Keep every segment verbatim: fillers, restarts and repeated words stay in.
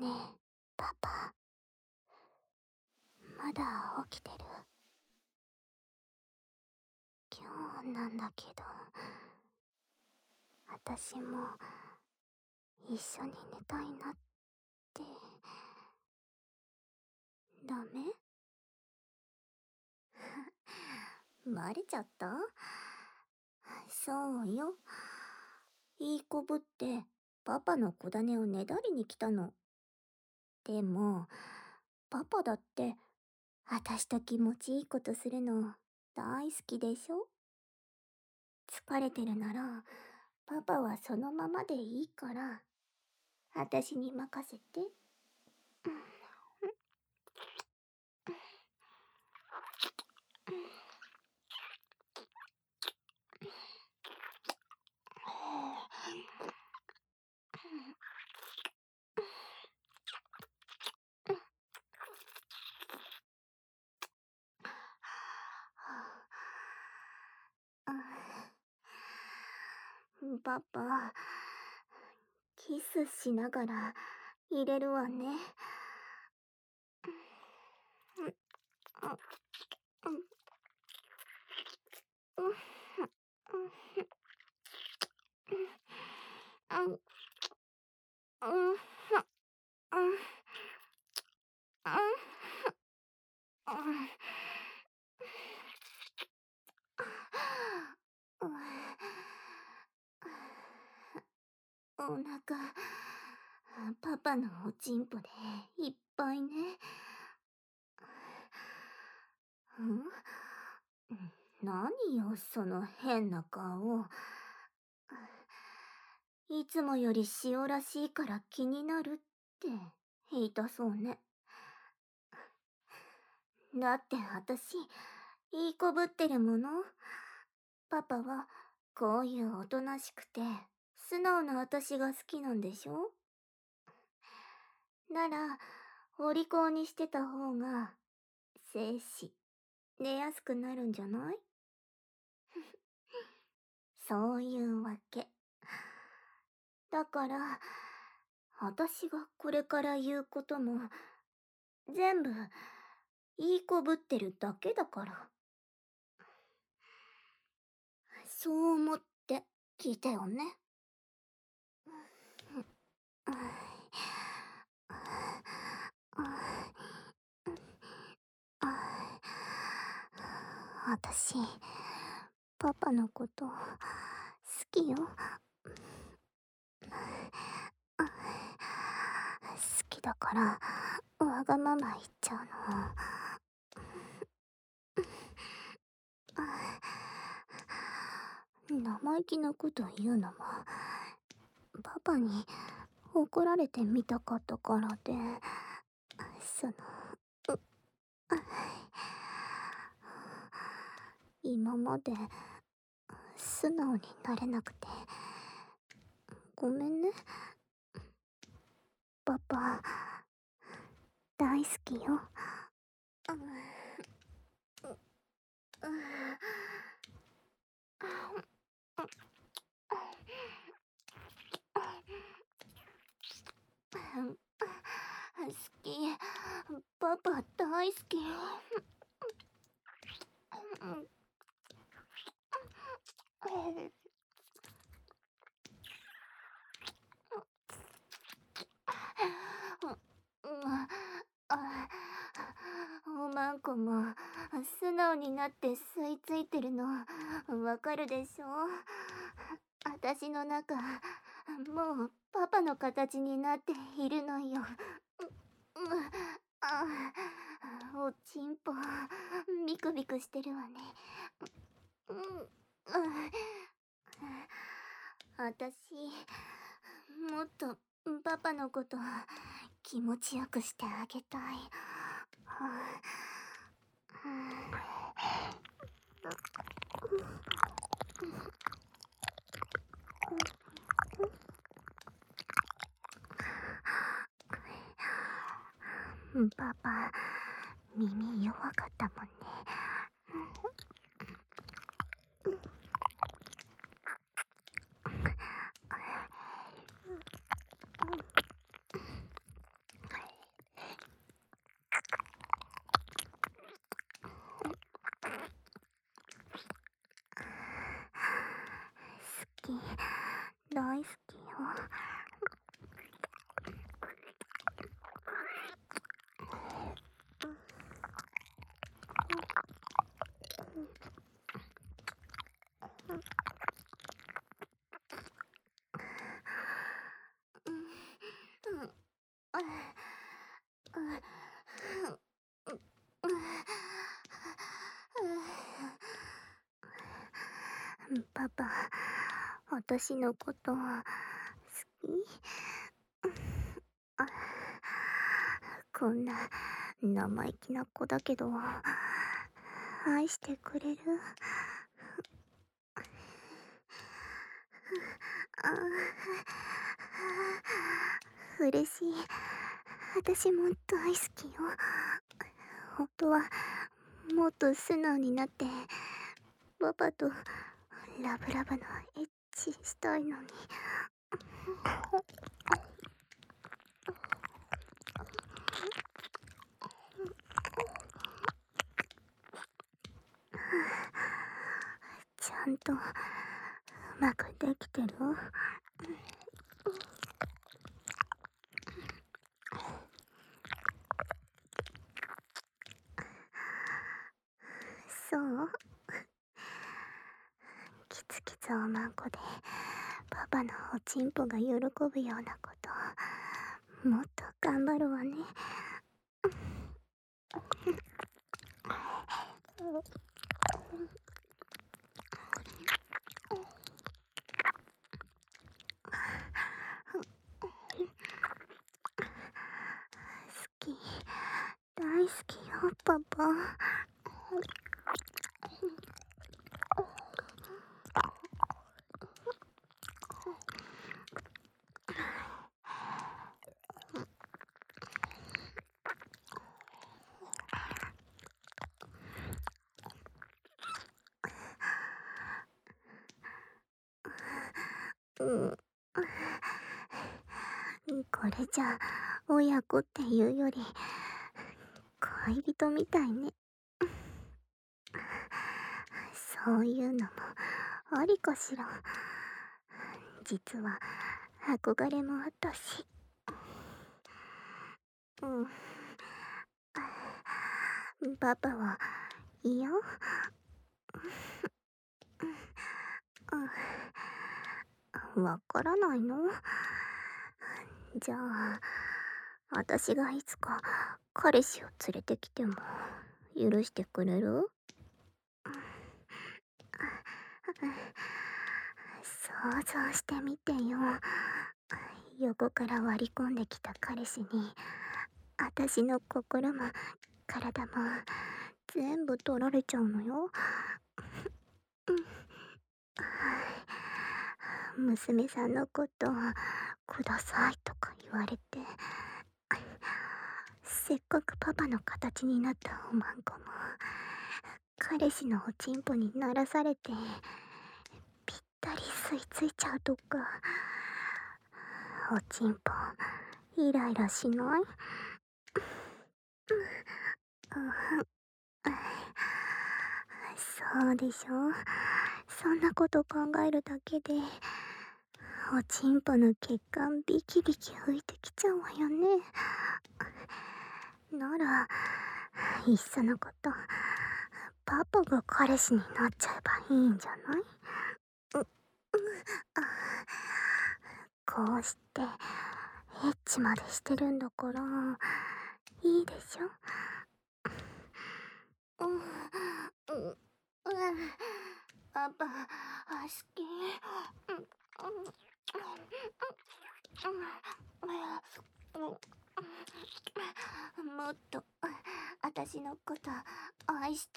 ねえ、パパ。まだ起きてる？今日なんだけど、私も一緒に寝たいなって。ダメ？バレちゃった？そうよ。いい子ぶってパパの子種をねだりに来たの。でも、パパだって私と気持ちいいことするの大好きでしょ？疲れてるなら、パパはそのままでいいから、私に任せて。パパ、キスしながら入れるわね。お腹、パパのおちんぽでいっぱいね。ん？何よ、その変な顔。いつもより塩らしいから気になるって言いたそうね。だって私、いい子ぶってるもの。パパはこういうおとなしくて素直な私が好きなんでしょ？なら、お利口にしてた方が、精子、出やすくなるんじゃない？そういうわけ。だから、私がこれから言うことも、全部、いい子ぶってるだけだから。そう思って聞いてよね。私、パパのこと、好きよ。好きだから、わがまま言っちゃうの。生意気なこと言うのも、パパに怒られてみたかったからで、その、今まで素直になれなくてごめんね。パパ大好きよ。好き。パパ大好き。おまんこも素直になって吸い付いてるのわかるでしょ？私の中もうパパの形になっているのよ。おちんぽビクビクしてるわね。私もっとパパのこと気持ちよくしてあげたい。パパ、耳弱かったもんね。 パパ、私のこと好き？こんな生意気な子だけど愛してくれる？嬉しい。私も大好きよ。本当はもっと素直になってパパとラブラブのエッチしたいのに。ちゃんとうまくできてる？そう？キツキツおまんこでパパのおちんぽが喜ぶようなこともっと頑張るわね。好き、大好きよパパ。うんこれじゃ親子っていうより恋人みたいね。そういうのもありかしら。実は憧れもあったし。うんパパは嫌？わからないの？じゃあ私がいつか彼氏を連れてきても許してくれる？想像してみてよ。横から割り込んできた彼氏に私の心も体も全部取られちゃうのよ。娘さんのことくださいとか言われて、せっかくパパの形になったおまんこも彼氏のおちんぽにならされてぴったり吸い付いちゃうとか。おちんぽイライラしない？そうでしょ。そんなこと考えるだけでおちんぽの血管ビキビキ浮いてきちゃうわよね。ならいっそのことパパが彼氏になっちゃえばいいんじゃない？ううこうしてエッチまでしてるんだからいいでしょ。うん、うん、うん、パパ、好き。うん、うん、うん、もっと私のこと愛して。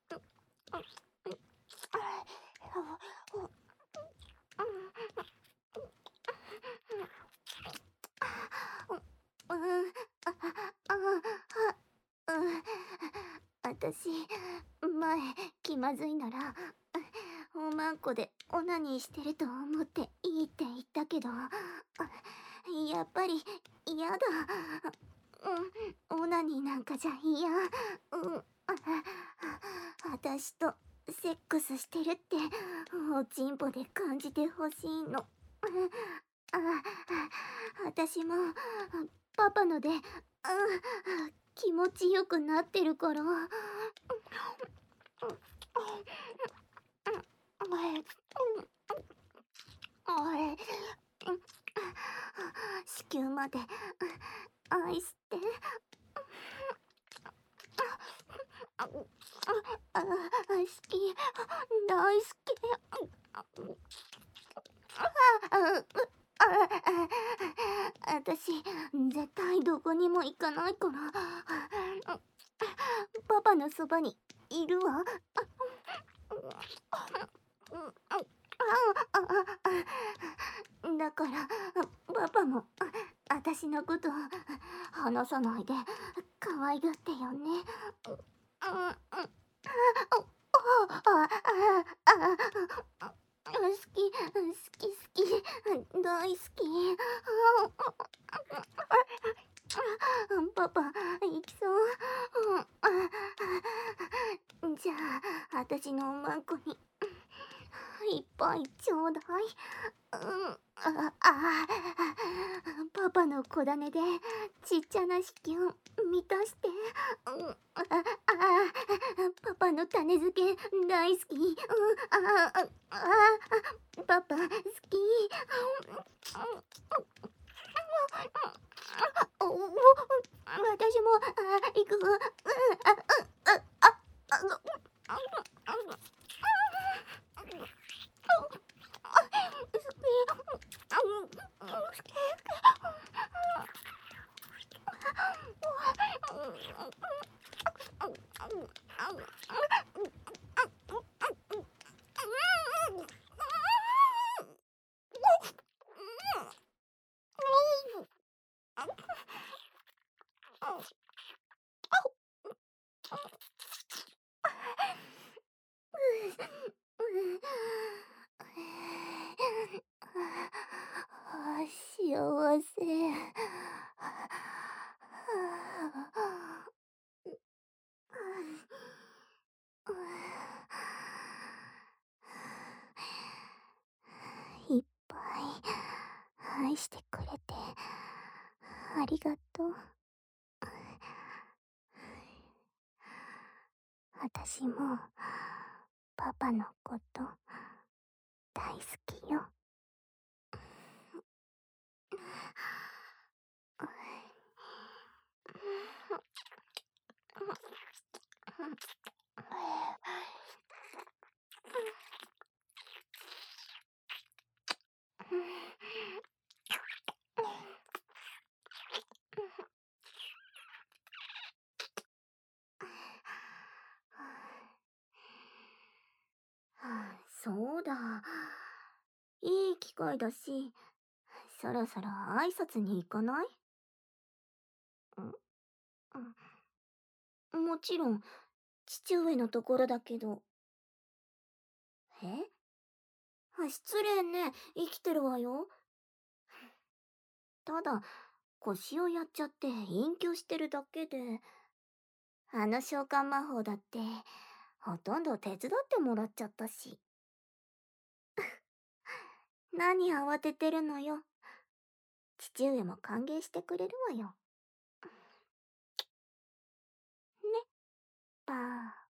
うん、あ、あ、あ、うん。私、前、気まずいなら、おまんこでオナニーしてると思っていいって言ったけど、やっぱり嫌だ。うん、オナニーなんかじゃ嫌。うん、私とセックスしてるっておちんぽで感じてほしいの。あ、私もパパので、うん、気持ちよくなってるから。子宮まで愛して。あ、あ、好き。大好き。あ、あ、あ、私、絶対どこにも行かないから、パパのそばにいるわ。だから、パパも、私のこと話さないで、可愛がってよね。好き、好き、好き、大好き。パパ、行きそう。じゃあ、私のおまんこにいっぱいちょうだい。うん、あ、あ、パパの小種でちっちゃな子宮満たして。うん、あ、あ、パパの種付け大好き。うん、あ、あ、あ、パパ好き。おお、私も、あ、行く。うん、あ、うん、あ、あ、あ、幸せ。いっぱい愛してくれてありがとう。私もパパのこと大好きよ。そうだ。いい機会だし、そろそろ挨拶に行かない？ん、もちろん、父上のところだけど。え？あ、失礼ね。生きてるわよ。ただ、腰をやっちゃって隠居してるだけで。あの召喚魔法だって、ほとんど手伝ってもらっちゃったし。何慌ててるのよ。父上も歓迎してくれるわよ。ね、ばー。